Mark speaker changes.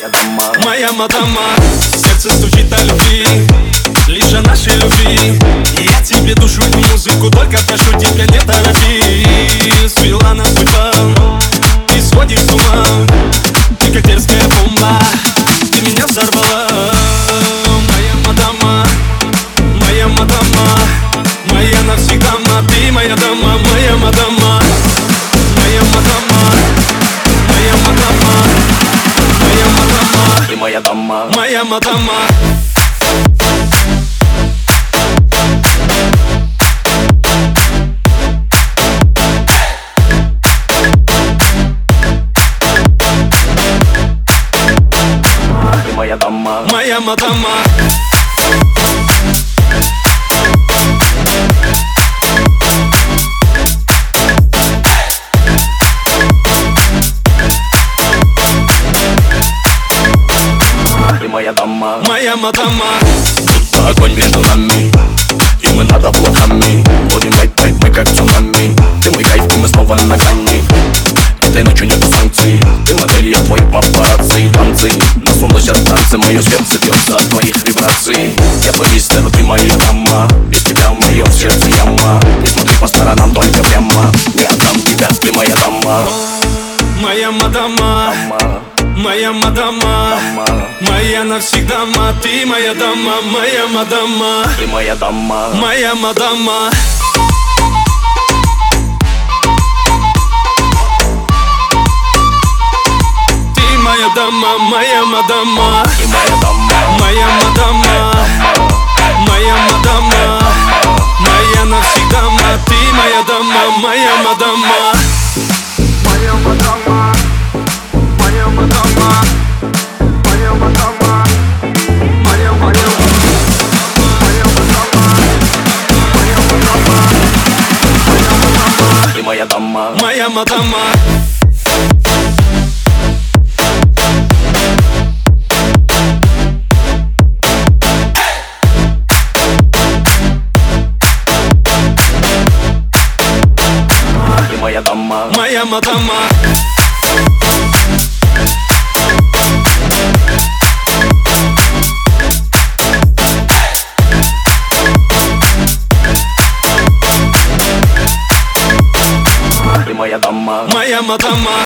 Speaker 1: моя мадама. Сердце стучит о любви, лишь о нашей любви. Я тебе душу эту музыку, только прошу тебя, не торопи. Свела нас судьба, ты сходишь с ума. Ты как дерзкая бомба, ты меня взорвала. Моя мадама, моя мадама, моя навсегда, ты моя дама, моя мадама. Моя мадама, моя мадама, моя мадама,
Speaker 2: ты моя дама,
Speaker 1: моя мадама.
Speaker 2: ты моя дама,
Speaker 1: моя мадама.
Speaker 2: ты моя дама,
Speaker 1: Моя мадама.
Speaker 2: будто огонь между нами, и мы над облаками. Будем летать мы как цунами. Ты мой кайф, и мы снова на грани. Этой ночью нету санкций. Ты модель, я твой папарацци. Танцы, насунулась от танцы. Мое сердце бьется от твоих вибраций. Я твой мистер, ты моя дама. Без тебя в моем сердце яма. Не смотри по сторонам, только прямо. Не отдам тебя, ты моя дама.
Speaker 1: Моя мадама, моя мадама, моя навсегда, ты моя дама, моя мадама,
Speaker 2: ты моя дама,
Speaker 1: моя мадама. Ты моя дама, моя мадама,
Speaker 2: ты моя дама,
Speaker 1: моя мадама, моя мадама, моя навсегда, ты моя дама, моя мадама.
Speaker 3: Моя мадама, моя мадама, моя мадама, моя мадама, моя мадама, моя мадама, моя мадама,
Speaker 2: ты моя дама,
Speaker 1: моя мадама.
Speaker 2: ты моя дама,
Speaker 1: Моя мадама.
Speaker 2: ты моя дама.
Speaker 1: Моя мадама.